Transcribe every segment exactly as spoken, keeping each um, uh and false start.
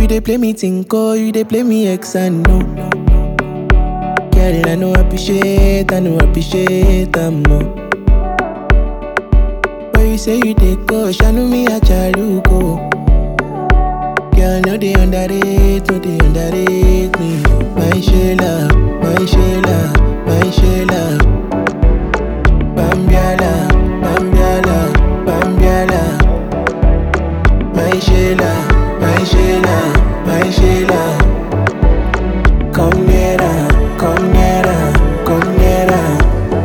You they play me tinko, you they play me ex and no. Girl, I know appreciate, I know appreciate, I'm more. But you say you take go, shanu me a chaluko. Girl, no they underrate, no they underrate me. My Sheila, my Sheila, my Sheila. Bambiala, Bambiala, Bambiala. My Sheila, my Sheila, my Sheila. Come nearer, come nearer, come nearer.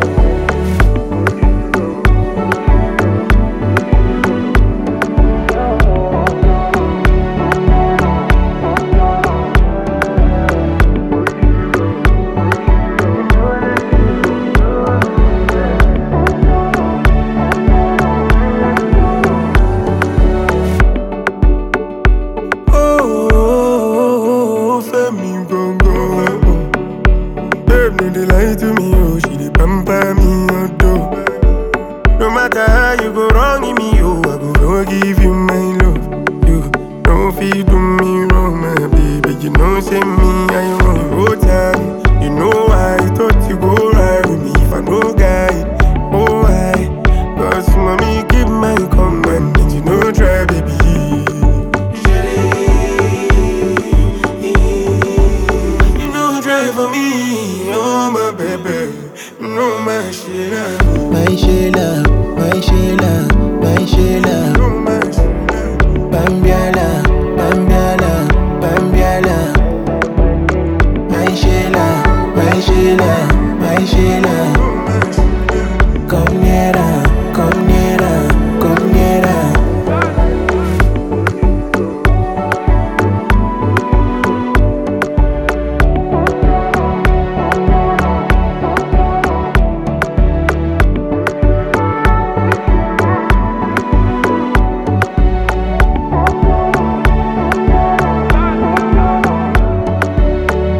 They lie to me, oh, she dey pamper me, oh, do. No matter how you go wrong in me, oh, I go forgive you my love. You don't feel do me wrong, my baby. You know say me, I want you go time. You know I thought you go right with me if I no guide. Oh, I, cause mommy keep my command and you know try, baby. You know try for me. Oh my baby, no my Sheila. My Sheila, my Sheila, my Sheila. No my Sheila. Bambiala, Bambiala, Bambiala. My Sheila, my Sheila, my Sheila.